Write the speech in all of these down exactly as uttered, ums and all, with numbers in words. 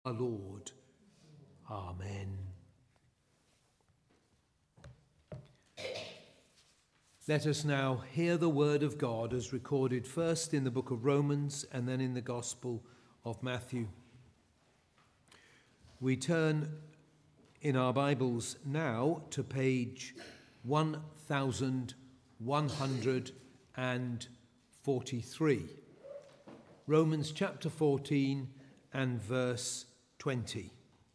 our Lord. Amen. Let us now hear the word of God as recorded first in the book of Romans and then in the Gospel of Matthew. We turn in our Bibles now to page one thousand one hundred forty-three. Romans chapter fourteen and verse twenty.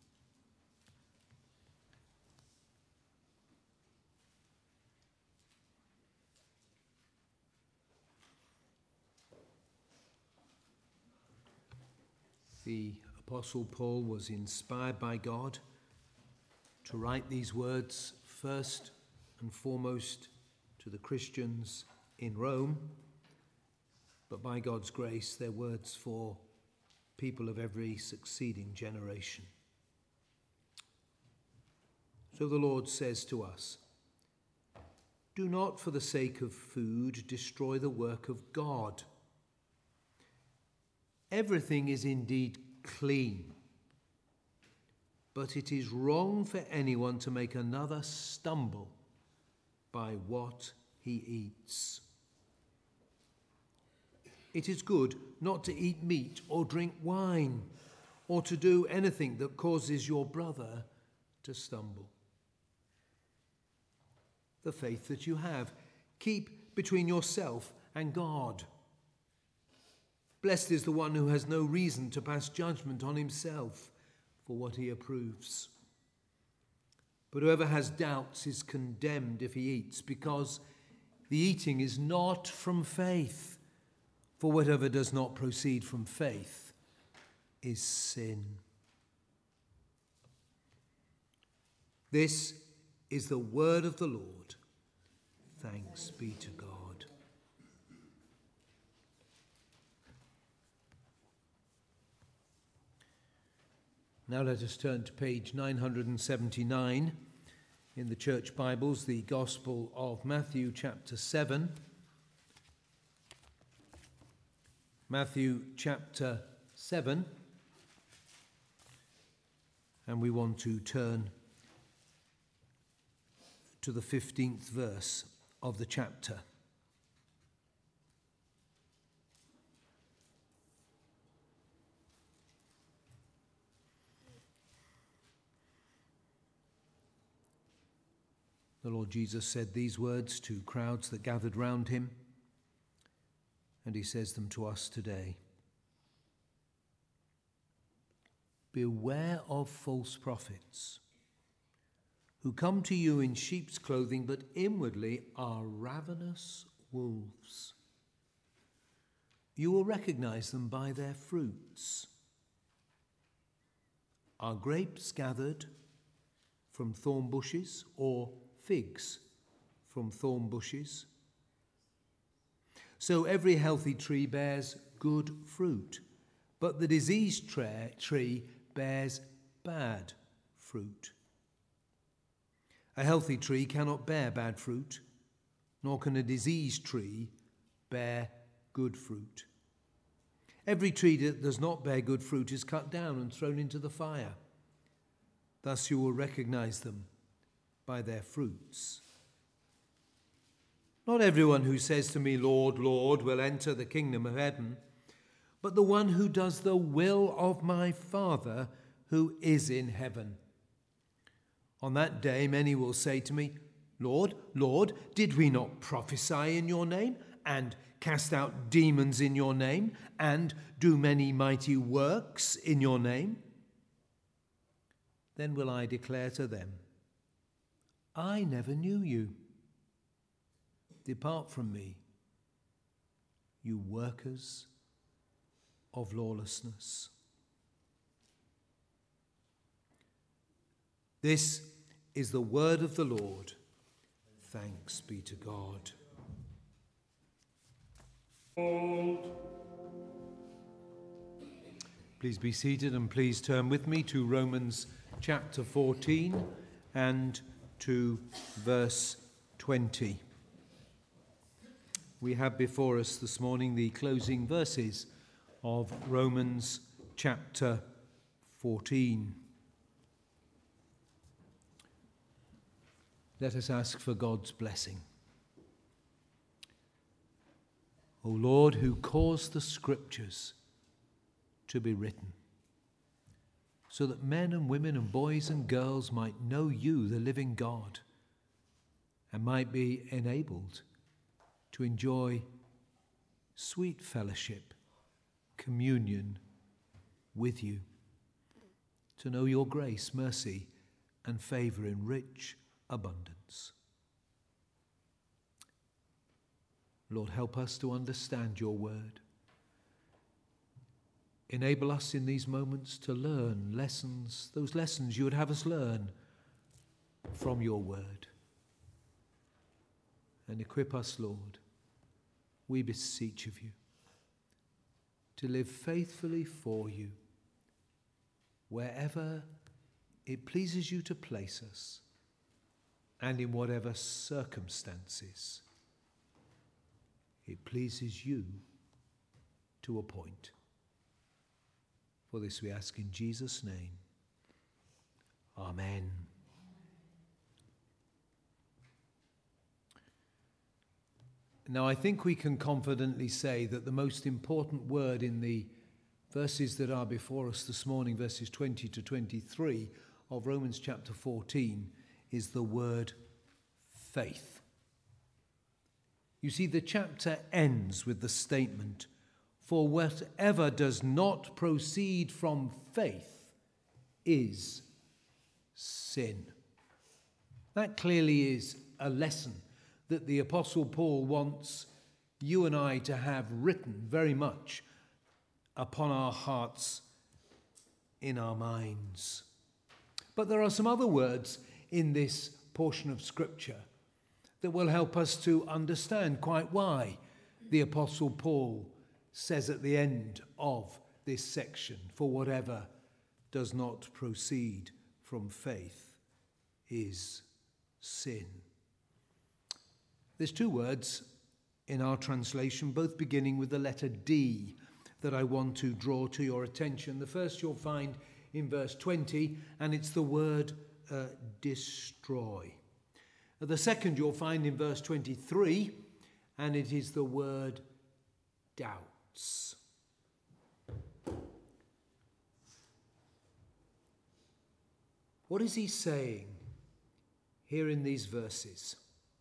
The Apostle Paul was inspired by God to write these words first and foremost to the Christians in Rome, but by God's grace, they're words for people of every succeeding generation. So the Lord says to us, "Do not for the sake of food destroy the work of God. Everything is indeed clean, but it is wrong for anyone to make another stumble by what he eats. It is good not to eat meat or drink wine, or to do anything that causes your brother to stumble. The faith that you have, keep between yourself and God. Blessed is the one who has no reason to pass judgment on himself for what he approves. But whoever has doubts is condemned if he eats, because the eating is not from faith. For whatever does not proceed from faith is sin." This is the word of the Lord. Thanks be to God. Now let us turn to page nine hundred seventy-nine in the Church Bibles, the Gospel of Matthew, chapter seven. Matthew chapter seven, and we want to turn to the fifteenth verse of the chapter. The Lord Jesus said these words to crowds that gathered round him, and he says them to us today. "Beware of false prophets, who come to you in sheep's clothing, but inwardly are ravenous wolves. You will recognize them by their fruits. Are grapes gathered from thorn bushes, or figs from thorn bushes? So every healthy tree bears good fruit, but the diseased tree bears bad fruit. A healthy tree cannot bear bad fruit, nor can a diseased tree bear good fruit. Every tree that does not bear good fruit is cut down and thrown into the fire. Thus you will recognize them by their fruits. Not everyone who says to me, 'Lord, Lord,' will enter the kingdom of heaven, but the one who does the will of my Father who is in heaven. On that day many will say to me, 'Lord, Lord, did we not prophesy in your name, and cast out demons in your name, and do many mighty works in your name?' Then will I declare to them, 'I never knew you. Depart from me, you workers of lawlessness.'" This is the word of the Lord. Thanks be to God. Please be seated, and please turn with me to Romans chapter fourteen and to verse twenty. We have before us this morning the closing verses of Romans chapter fourteen. Let us ask for God's blessing. O Lord, who caused the Scriptures to be written, so that men and women and boys and girls might know you, the living God, and might be enabled to enjoy sweet fellowship, communion with you, to know your grace, mercy, and favour in rich abundance. Lord, help us to understand your word. Enable us in these moments to learn lessons, those lessons you would have us learn from your word. And equip us, Lord, we beseech of you, to live faithfully for you, wherever it pleases you to place us, and in whatever circumstances it pleases you to appoint. For this we ask in Jesus' name. Amen. Now, I think we can confidently say that the most important word in the verses that are before us this morning, verses twenty to twenty-three of Romans chapter fourteen, is the word faith. You see, the chapter ends with the statement, "For whatever does not proceed from faith is sin." That clearly is a lesson that the Apostle Paul wants you and I to have written very much upon our hearts, in our minds. But there are some other words in this portion of Scripture that will help us to understand quite why the Apostle Paul says at the end of this section, "For whatever does not proceed from faith is sin." There's two words in our translation, both beginning with the letter D, that I want to draw to your attention. The first you'll find in verse twenty, and it's the word uh, destroy. The second you'll find in verse twenty-three, and it is the word doubts. What is he saying here in these verses?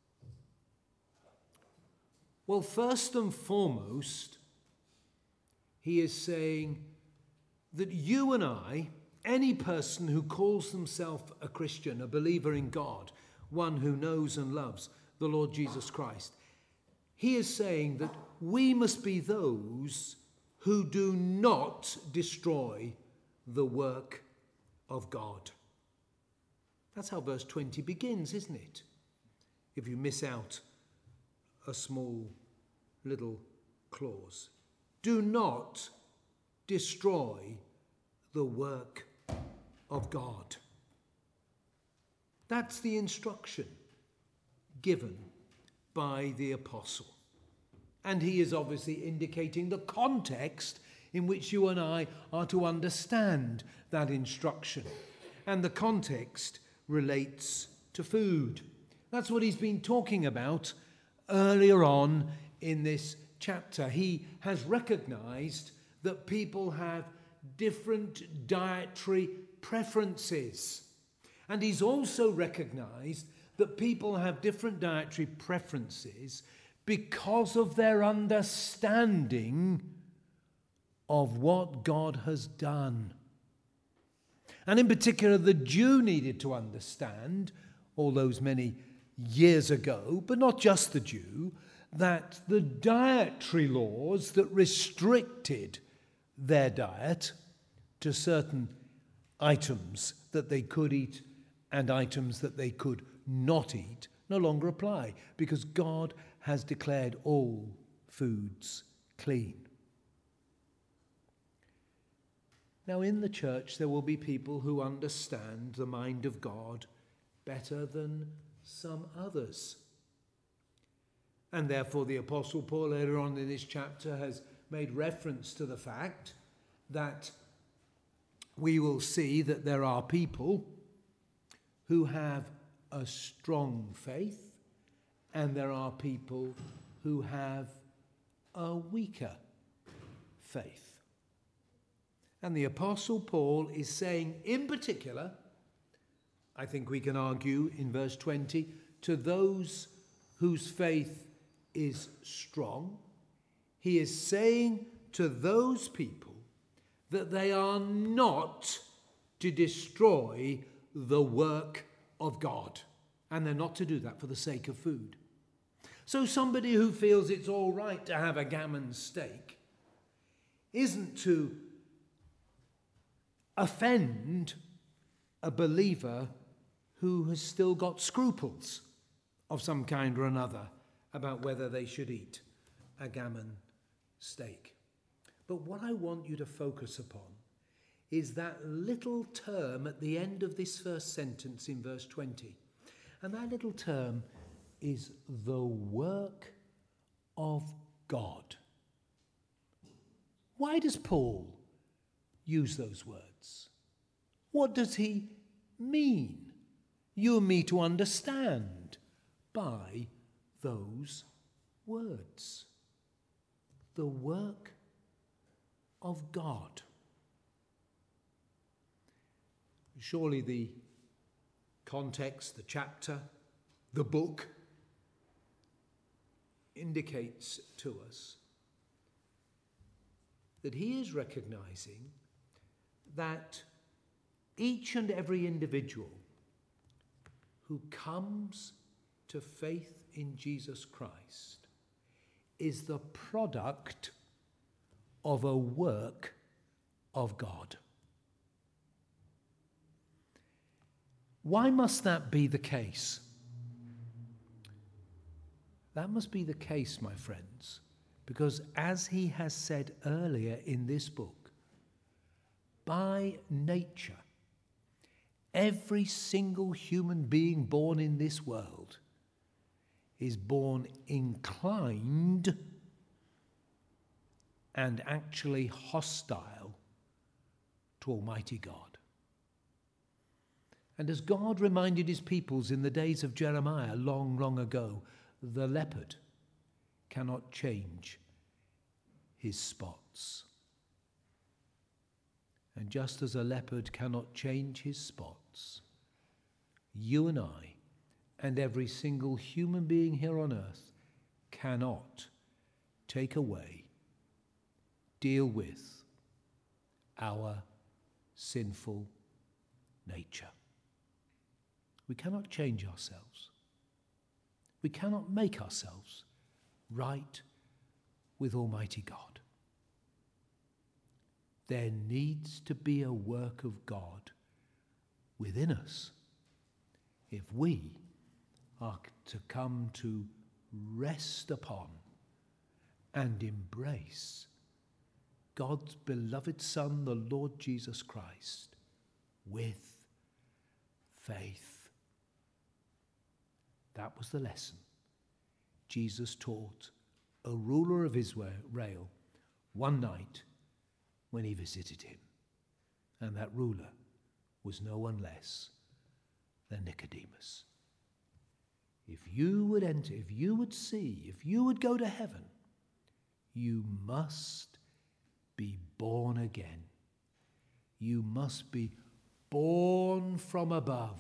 Well, first and foremost, he is saying that you and I, any person who calls himself a Christian, a believer in God, one who knows and loves the Lord Jesus Christ, he is saying that we must be those who do not destroy the work of God. That's how verse twenty begins, isn't it? If you miss out a small little clause. Do not destroy the work of God. That's the instruction given by the apostle. And he is obviously indicating the context in which you and I are to understand that instruction. And the context relates to food. That's what he's been talking about earlier on in this chapter. He has recognized that people have different dietary preferences. And he's also recognized that people have different dietary preferences because of their understanding of what God has done. And in particular, the Jew needed to understand, all those many years ago, but not just the Jew, that the dietary laws that restricted their diet to certain items that they could eat and items that they could not eat no longer apply, because God has declared all foods clean. Now, in the church, there will be people who understand the mind of God better than some others. And therefore, the Apostle Paul, later on in this chapter, has made reference to the fact that we will see that there are people who have a strong faith, and there are people who have a weaker faith. And the Apostle Paul is saying in particular, I think we can argue in verse twenty, to those whose faith is strong, he is saying to those people that they are not to destroy the work of God. And they're not to do that for the sake of food. So somebody who feels it's all right to have a gammon steak isn't to offend a believer who has still got scruples of some kind or another about whether they should eat a gammon steak. But what I want you to focus upon is that little term at the end of this first sentence in verse twenty. And that little term is the work of God. Why does Paul use those words? What does he mean you and me to understand by those words? The work of God. Surely the context, the chapter, the book indicates to us that he is recognizing that each and every individual who comes to faith in Jesus Christ is the product of a work of God. Why must that be the case? That must be the case, my friends, because as he has said earlier in this book, by nature, every single human being born in this world is born inclined and actually hostile to Almighty God. And as God reminded his peoples in the days of Jeremiah long, long ago, the leopard cannot change his spots. And just as a leopard cannot change his spots, you and I and every single human being here on earth cannot take away, deal with our sinful nature. We cannot change ourselves. We cannot make ourselves right with Almighty God. There needs to be a work of God within us if we are to come to rest upon and embrace God's beloved Son, the Lord Jesus Christ, with faith. That was the lesson Jesus taught a ruler of Israel one night when he visited him. And that ruler was no one less than Nicodemus. If you would enter, if you would see, if you would go to heaven, you must be born again. You must be born from above.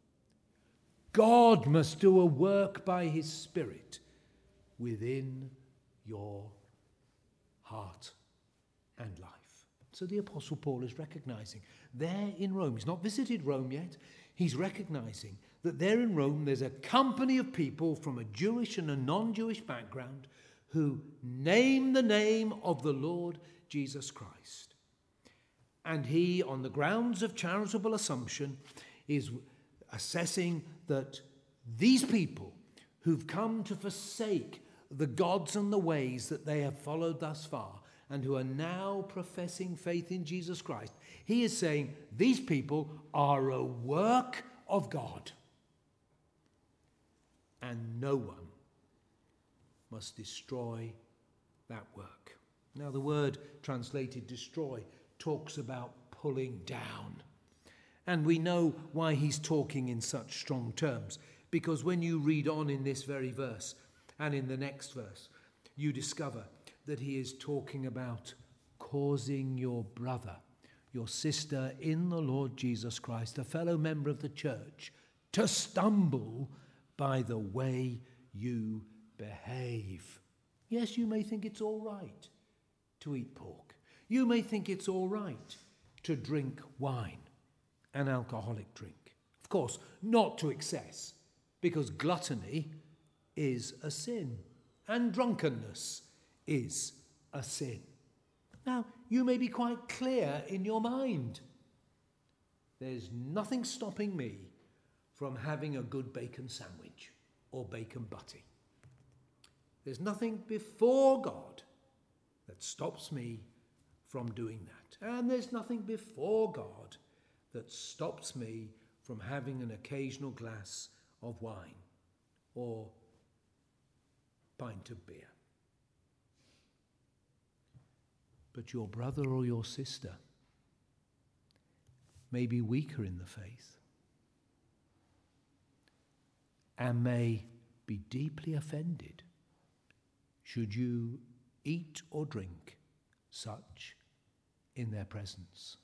God must do a work by his Spirit within your heart and life. So the Apostle Paul is recognizing there in Rome, he's not visited Rome yet, he's recognizing that there in Rome there's a company of people from a Jewish and a non-Jewish background who name the name of the Lord Jesus Christ. And he, on the grounds of charitable assumption, is assessing that these people who've come to forsake the gods and the ways that they have followed thus far and who are now professing faith in Jesus Christ, he is saying these people are a work of God. And no one must destroy that work. Now, the word translated destroy talks about pulling down. And we know why he's talking in such strong terms, because when you read on in this very verse and in the next verse, you discover that he is talking about causing your brother, your sister in the Lord Jesus Christ, a fellow member of the church, to stumble by the way you behave. Yes, you may think it's all right to eat pork. You may think it's all right to drink wine, an alcoholic drink. Of course, not to excess, because gluttony is a sin, and drunkenness is a sin. Now, you may be quite clear in your mind. There's nothing stopping me from having a good bacon sandwich or bacon butty. There's nothing before God that stops me from doing that. And there's nothing before God that stops me from having an occasional glass of wine or pint of beer. But your brother or your sister may be weaker in the faith and may be deeply offended should you eat or drink such in their presence.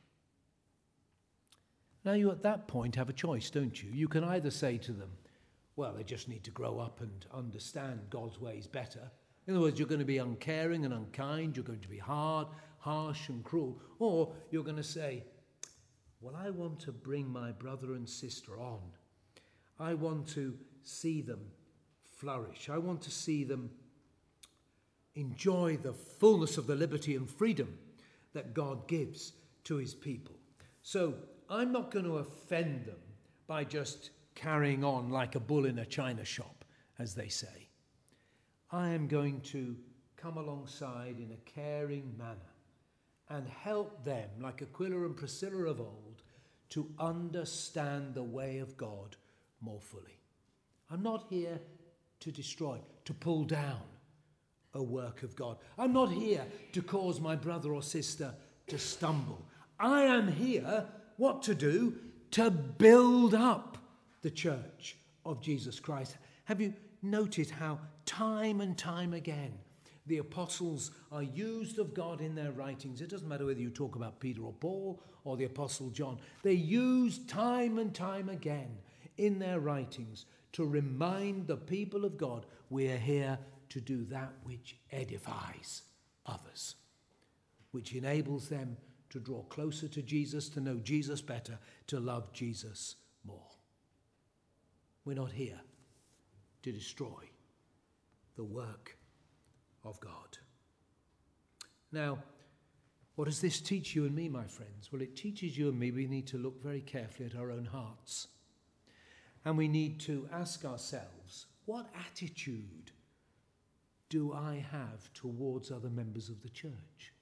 Now you at that point have a choice, don't you? You can either say to them, well, they just need to grow up and understand God's ways better. In other words, you're going to be uncaring and unkind, you're going to be hard, harsh and cruel. Or you're going to say, well, I want to bring my brother and sister on. I want to see them flourish. I want to see them enjoy the fullness of the liberty and freedom that God gives to his people. So I'm not going to offend them by just carrying on like a bull in a china shop, as they say. I am going to come alongside in a caring manner and help them, like Aquila and Priscilla of old, to understand the way of God more fully. I'm not here to destroy, to pull down a work of God. I'm not here to cause my brother or sister to stumble. I am here, what to do? To build up the church of Jesus Christ. Have you noted how time and time again the apostles are used of God in their writings? It doesn't matter whether you talk about Peter or Paul or the apostle John. They're used time and time again in their writings to remind the people of God we are here to do that which edifies others, which enables them to draw closer to Jesus, to know Jesus better, to love Jesus more. We're not here to destroy the work of God. Now, what does this teach you and me, my friends? Well, it teaches you and me we need to look very carefully at our own hearts. And we need to ask ourselves, what attitude do I have towards other members of the church?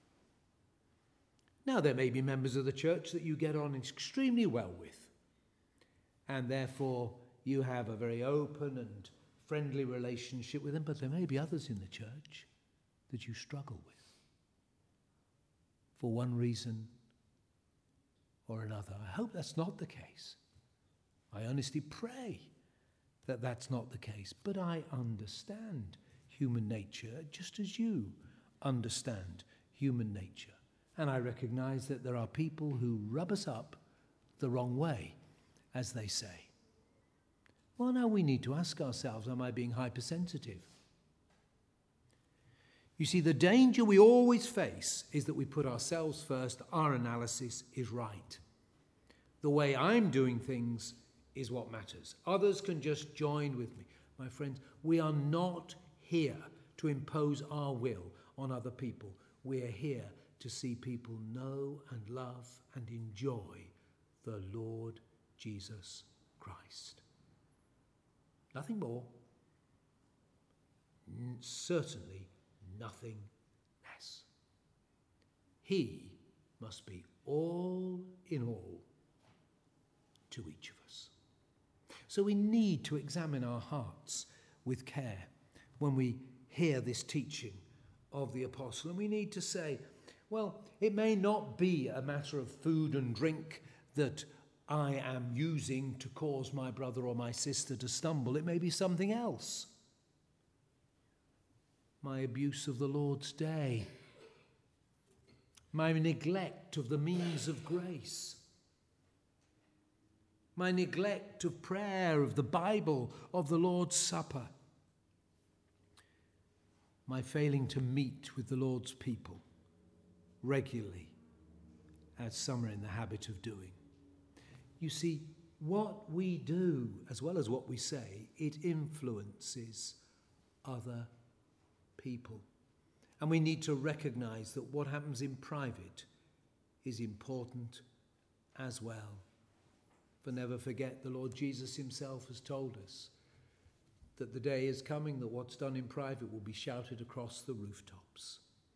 Now, there may be members of the church that you get on extremely well with, and therefore you have a very open and friendly relationship with them, but there may be others in the church that you struggle with for one reason or another. I hope that's not the case. I honestly pray that that's not the case, but I understand human nature just as you understand human nature. And I recognize that there are people who rub us up the wrong way, as they say. Well, now we need to ask ourselves, am I being hypersensitive? You see, the danger we always face is that we put ourselves first. Our analysis is right. The way I'm doing things is what matters. Others can just join with me. My friends, we are not here to impose our will on other people. We are here to see people know and love and enjoy the Lord Jesus Christ. Nothing more. N- certainly nothing less. He must be all in all to each of us. So we need to examine our hearts with care when we hear this teaching of the apostle. And we need to say, Well, it may not be a matter of food and drink that I am using to cause my brother or my sister to stumble. It may be something else. My abuse of the Lord's day. My neglect of the means of grace. My neglect of prayer, of the Bible, of the Lord's Supper. My failing to meet with the Lord's people regularly, as some are in the habit of doing. You see, what we do, as well as what we say, it influences other people. And we need to recognize that what happens in private is important as well. For never forget, the Lord Jesus himself has told us that the day is coming that what's done in private will be shouted across the rooftops.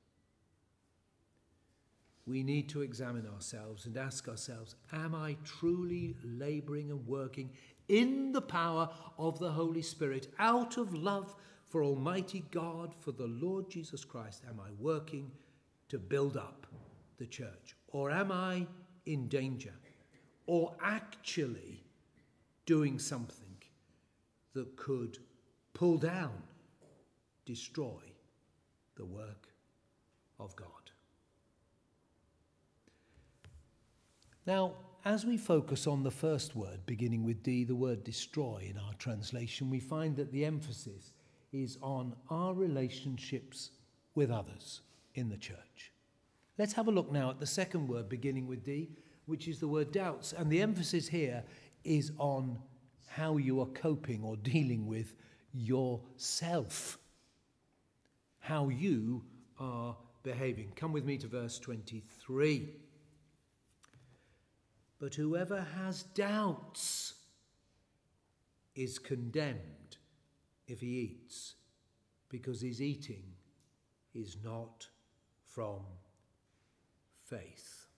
We need to examine ourselves and ask ourselves, am I truly laboring and working in the power of the Holy Spirit, out of love for Almighty God, for the Lord Jesus Christ? Am I working to build up the church? Or am I in danger? Or actually doing something that could pull down, destroy the work of God? Now, as we focus on the first word, beginning with D, the word destroy in our translation, we find that the emphasis is on our relationships with others in the church. Let's have a look now at the second word, beginning with D, which is the word doubts. And the emphasis here is on how you are coping or dealing with yourself, how you are behaving. Come with me to verse twenty-three. But whoever has doubts is condemned if he eats, because his eating is not from faith.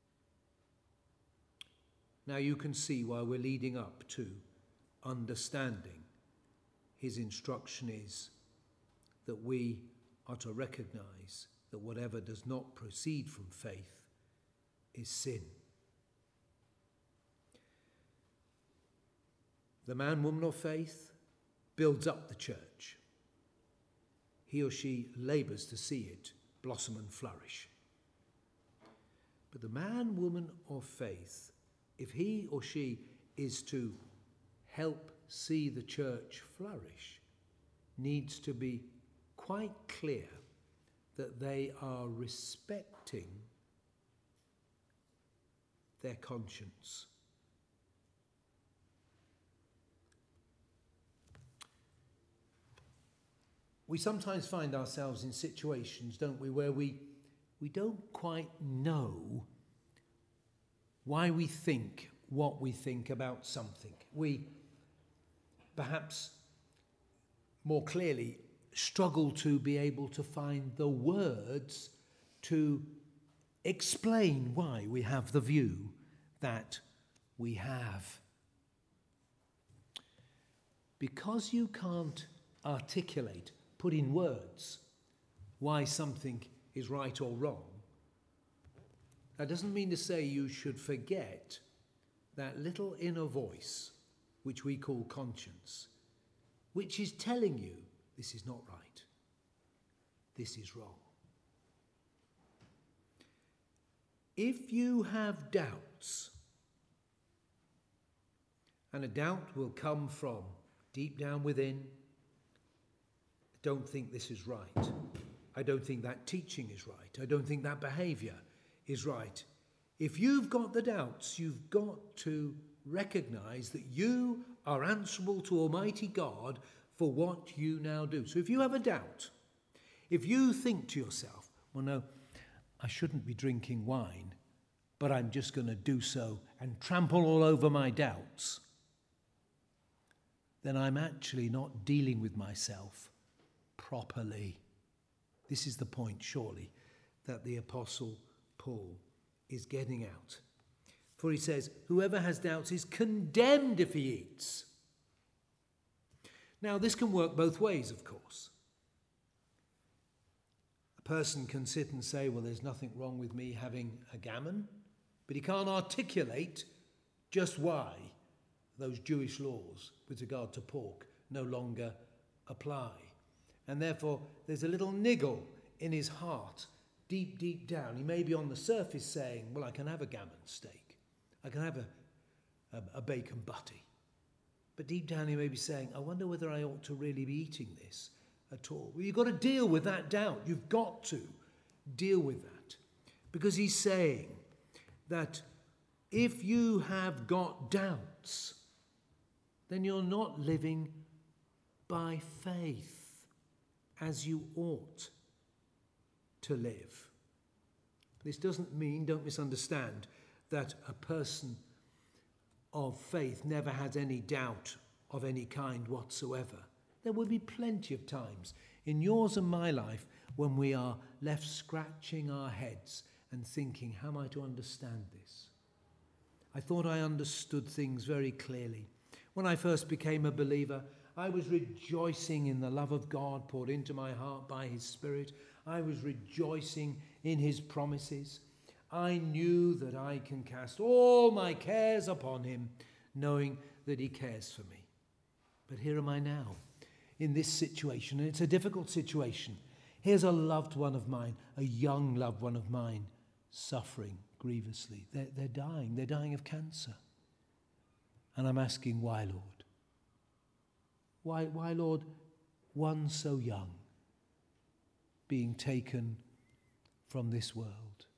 Now you can see why we're leading up to understanding. His instruction is that we are to recognize that whatever does not proceed from faith is sin. The man, woman of faith builds up the church. He or she labours to see it blossom and flourish. But the man, woman of faith, if he or she is to help see the church flourish, needs to be quite clear that they are respecting their conscience. We sometimes find ourselves in situations, don't we, where we, we don't quite know why we think what we think about something. We perhaps more clearly struggle to be able to find the words to explain why we have the view that we have. Because you can't articulate, put in words, why something is right or wrong, that doesn't mean to say you should forget that little inner voice, which we call conscience, which is telling you this is not right, this is wrong. If you have doubts, and a doubt will come from deep down within, I don't think this is right. I don't think that teaching is right. I don't think that behaviour is right. If you've got the doubts, you've got to recognise that you are answerable to Almighty God for what you now do. So if you have a doubt, if you think to yourself, well, no, I shouldn't be drinking wine, but I'm just going to do so and trample all over my doubts, then I'm actually not dealing with myself properly. This is the point, surely, that the Apostle Paul is getting out. For he says, whoever has doubts is condemned if he eats. Now, this can work both ways, of course. A person can sit and say, well, there's nothing wrong with me having a gammon, but he can't articulate just why those Jewish laws with regard to pork no longer apply. And therefore, there's a little niggle in his heart, deep, deep down. He may be on the surface saying, well, I can have a gammon steak. I can have a, a, a bacon butty. But deep down he may be saying, I wonder whether I ought to really be eating this at all. Well, you've got to deal with that doubt. You've got to deal with that. Because he's saying that if you have got doubts, then you're not living by faith as you ought to live. This doesn't mean, don't misunderstand, that a person of faith never has any doubt of any kind whatsoever. There will be plenty of times in yours and my life when we are left scratching our heads and thinking, how am I to understand this? I thought I understood things very clearly. When I first became a believer, I was rejoicing in the love of God poured into my heart by his Spirit. I was rejoicing in his promises. I knew that I can cast all my cares upon him, knowing that he cares for me. But here am I now, in this situation, and it's a difficult situation. Here's a loved one of mine, a young loved one of mine, suffering grievously. They're, they're dying. They're dying of cancer. And I'm asking, why, Lord? Why, why, Lord, one so young being taken from this world?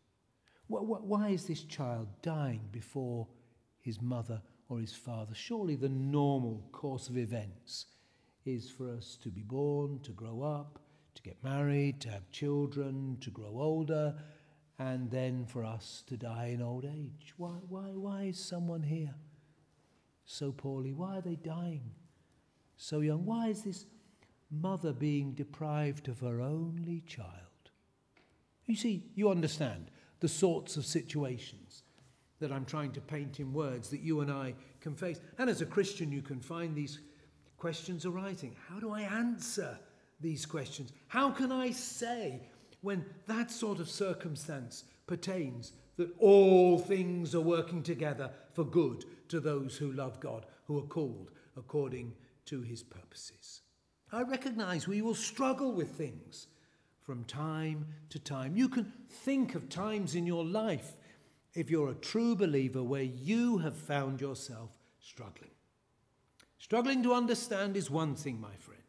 Why is this child dying before his mother or his father? Surely the normal course of events is for us to be born, to grow up, to get married, to have children, to grow older, and then for us to die in old age. Why, why, why is someone here so poorly? Why are they dying so young? Why is this mother being deprived of her only child? You see, you understand the sorts of situations that I'm trying to paint in words that you and I can face. And as a Christian, you can find these questions arising. How do I answer these questions? How can I say, when that sort of circumstance pertains, that all things are working together for good to those who love God, who are called according to his purposes? I recognize we will struggle with things from time to time. You can think of times in your life, if you're a true believer, where you have found yourself struggling. Struggling to understand is one thing, my friend.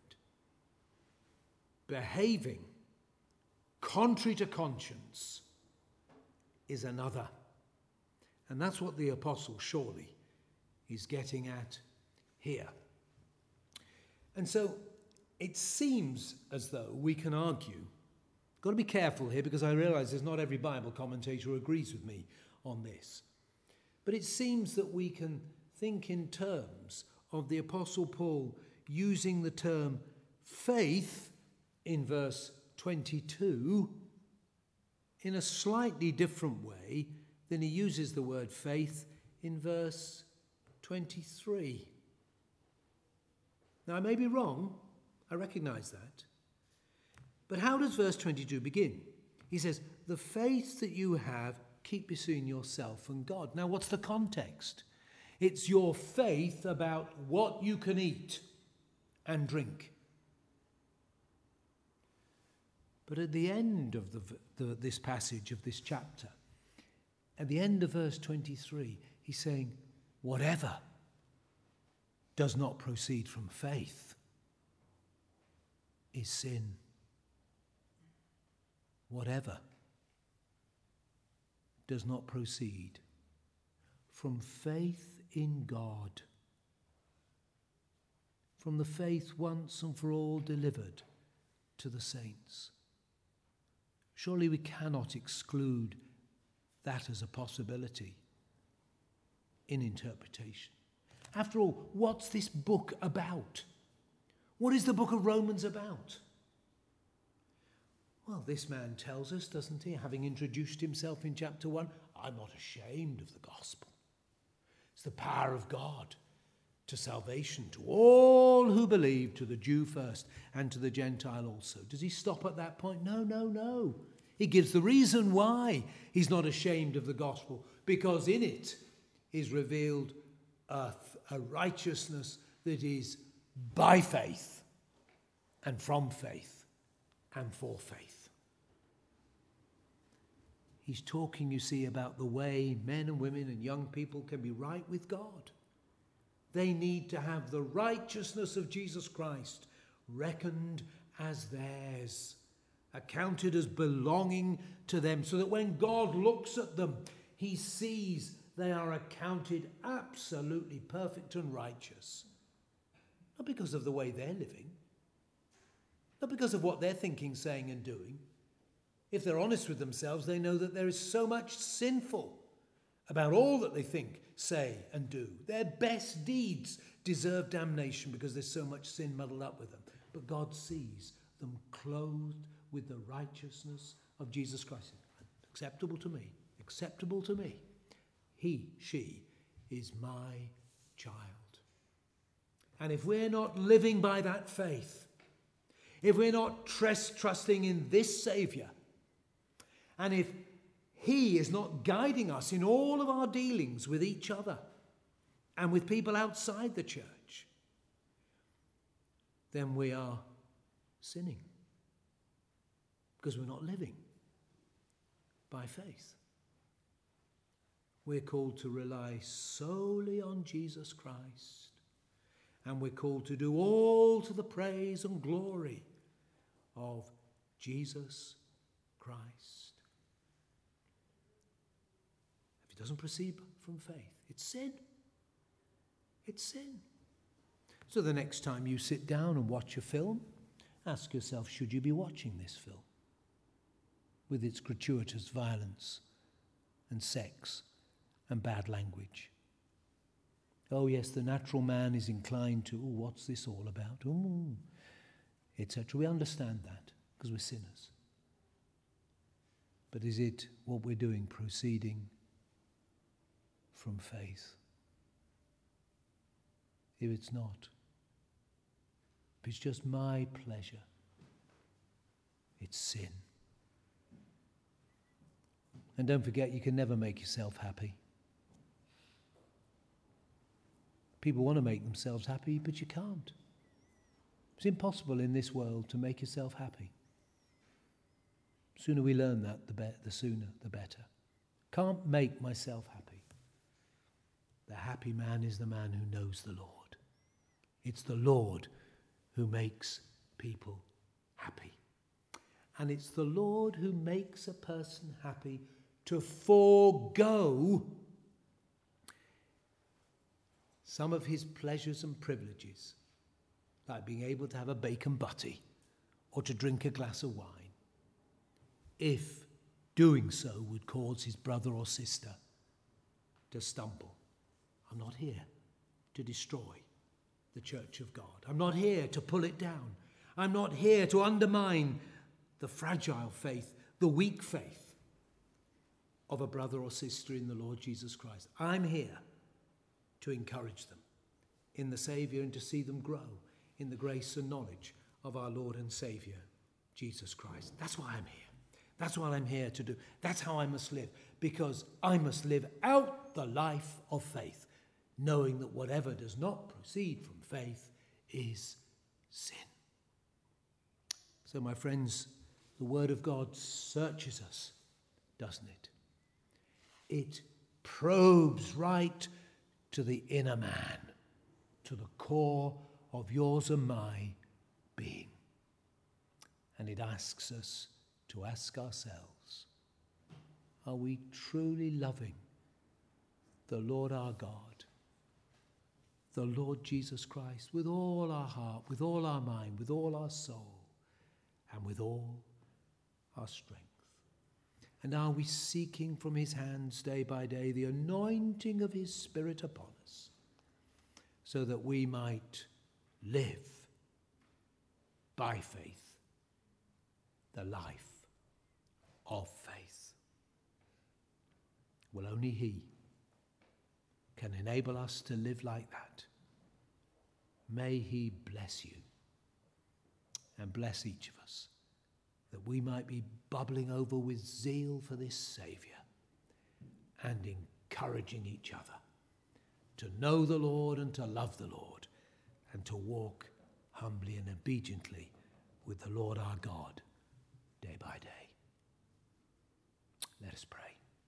Behaving contrary to conscience is another. And that's what the apostle surely is getting at here. And so it seems as though we can argue. Got to be careful here, because I realise there's not every Bible commentator who agrees with me on this. But it seems that we can think in terms of the Apostle Paul using the term faith in verse twenty-two in a slightly different way than he uses the word faith in verse twenty-three. Now, I may be wrong. I recognise that. But how does verse twenty-two begin? He says, the faith that you have, keep between yourself and God. Now, what's the context? It's your faith about what you can eat and drink. But at the end of the, the, this passage of this chapter, at the end of verse twenty-three, he's saying, whatever does not proceed from faith is sin. Whatever does not proceed from faith in God, from the faith once and for all delivered to the saints. Surely we cannot exclude that as a possibility in interpretation. After all, what's this book about? What is the book of Romans about? Well, this man tells us, doesn't he, having introduced himself in chapter one, I'm not ashamed of the gospel. It's the power of God to salvation to all who believe, to the Jew first and to the Gentile also. Does he stop at that point? No, no, no. He gives the reason why he's not ashamed of the gospel, because in it is revealed a, a righteousness that is by faith and from faith and for faith. He's talking, you see, about the way men and women and young people can be right with God. They need to have the righteousness of Jesus Christ reckoned as theirs, accounted as belonging to them, so that when God looks at them, he sees they are accounted absolutely perfect and righteous. Not because of the way they're living, not because of what they're thinking, saying and doing. If they're honest with themselves, they know that there is so much sinful about all that they think, say and do. Their best deeds deserve damnation because there's so much sin muddled up with them. But God sees them clothed with the righteousness of Jesus Christ. Acceptable to me, acceptable to me. He, she is my child. And if we're not living by that faith, if we're not trust, trusting in this Saviour, and if he is not guiding us in all of our dealings with each other and with people outside the church, then we are sinning because we're not living by faith. We're called to rely solely on Jesus Christ, and we're called to do all to the praise and glory of Jesus Christ. If it doesn't proceed from faith, it's sin. It's sin. So the next time you sit down and watch a film, ask yourself, should you be watching this film with its gratuitous violence and sex and bad language? Oh yes, the natural man is inclined to, oh, what's this all about? Oh, et cetera. We understand that because we're sinners. But is it what we're doing proceeding from faith? If it's not, if it's just my pleasure, it's sin. And don't forget, you can never make yourself happy. People want to make themselves happy, but you can't. It's impossible in this world to make yourself happy. The sooner we learn that, the, be- the sooner, the better. Can't make myself happy. The happy man is the man who knows the Lord. It's the Lord who makes people happy. And it's the Lord who makes a person happy to forego some of his pleasures and privileges, like being able to have a bacon butty or to drink a glass of wine, if doing so would cause his brother or sister to stumble. I'm not here to destroy the church of God. I'm not here to pull it down. I'm not here to undermine the fragile faith, the weak faith of a brother or sister in the Lord Jesus Christ. I'm here to encourage them in the Saviour and to see them grow in the grace and knowledge of our Lord and Saviour, Jesus Christ. That's why I'm here. That's what I'm here to do. That's how I must live, because I must live out the life of faith, knowing that whatever does not proceed from faith is sin. So, my friends, the Word of God searches us, doesn't it? It probes right to the inner man, to the core of yours and my being. And it asks us to ask ourselves, are we truly loving the Lord our God, the Lord Jesus Christ, with all our heart, with all our mind, with all our soul, and with all our strength? And are we seeking from his hands day by day the anointing of his Spirit upon us, so that we might live by faith the life of faith? Well, only he can enable us to live like that. may he bless you and bless each of us, that we might be bubbling over with zeal for this Saviour and encouraging each other to know the Lord and to love the Lord and to walk humbly and obediently with the Lord our God day by day. Let us pray.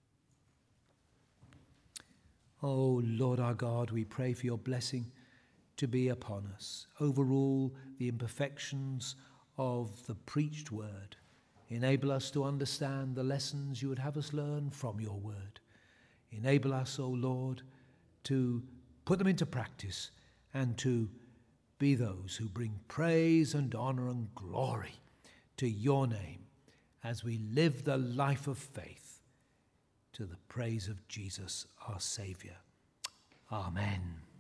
Oh, Lord our God, we pray for your blessing to be upon us. Overrule the imperfections of the preached word. Enable us to understand the lessons you would have us learn from your word. Enable us, O Lord, to put them into practice and to be those who bring praise and honor and glory to your name as we live the life of faith to the praise of Jesus, our Saviour. Amen.